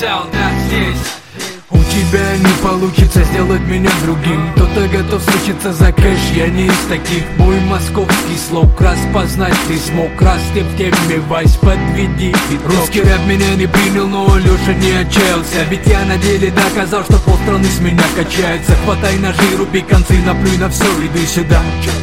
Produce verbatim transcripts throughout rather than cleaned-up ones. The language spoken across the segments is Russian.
солдат здесь. У тебя не получится сделать меня другим. Кто-то готов случиться за кэш, я не из таких. Мой московский слог распознать ты смог. Раз ты в теме, Вась, подведи итог. Русский рэп меня не принял, но Леша не отчаялся. Ведь я на деле доказал, что полстраны с меня качается. Хватай ножи, руби концы, наплюй на все, иди сюда.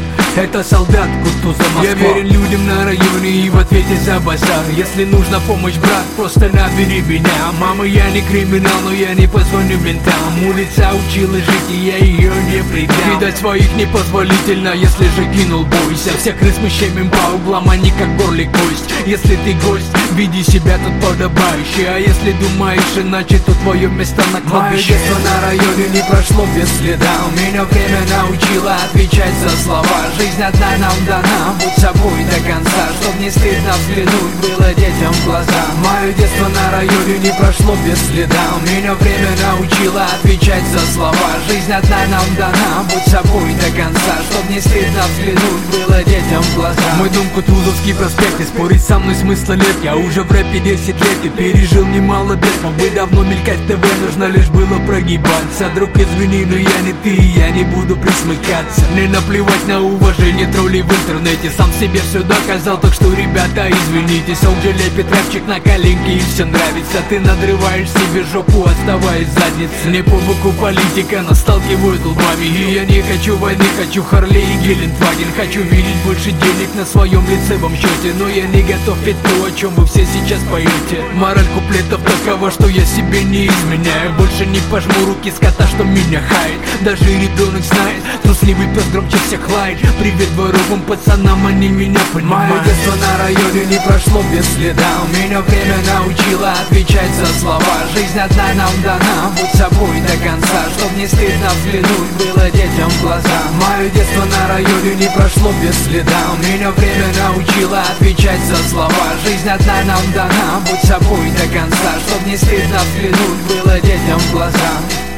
Это солдат Кутузов, Москва. Я верен людям на районе и в ответе за базар. Если нужна помощь, брат, просто набери меня. Мама, я не криминал, но я не позвоню ментам. Улица учила жить, и я ее не предам. Видать своих непозволительно, если же кинул, бойся. Всех крыс мы щемим по углам, они как горлик кость. Если ты гость, веди себя тут подобающе. А если думаешь иначе, то твое место на кладбище. Мое детство на районе не прошло без следа. Меня время научило отвечать за слова. Жизнь одна нам дана, будь собой до конца. Чтоб не стыдно взглянуть было детям в глаза. Мое детство на районе не прошло без следа. Меня время научило отвечать за слова. Жизнь одна нам дана, будь собой до конца. Чтоб не стыдно взглянуть было детям в глаза. Мой дом Кутузовский проспект, и спорить со мной смысла нет. Я уже в рэпе десять лет и пережил немало бед. Мог бы давно мелькать в ТВ, нужно лишь было прогибаться. Друг, извини, но я не ты, я не буду присмыкаться. Мне наплевать на уважение троллей в интернете. Сам себе все доказал, так что, ребята, извинитесь. Он же лепит рэпчик на коленке и все нравится. Ты надрываешь себе жопу, оставаясь задницей. Мне по боку политика, нас сталкивают лбами. И я не хочу войны, хочу Харлей и Гелендваген. Хочу видеть больше денег на своем лицевом счете. Но я не готов петь то, о чем вы все сейчас поете. Мораль куплетов такова, что я себе не изменяю. Больше не пожму руки скота, что меня хает. Даже ребенок знает, трусливый пес громче всех лает. Привет дворовым пацанам, они меня понимают. Мое детство на районе не прошло без следа. Меня время научило отвечать за слова. Жизнь одна нам дана, будь собой до конца. Чтоб не стыдно взглянуть было детям в глаза. Мое детство на районе не прошло без следа. Меня время научило отвечать за слова. Жизнь одна нам дана, будь собой до конца. Чтоб не стыдно взглянуть было детям в глаза.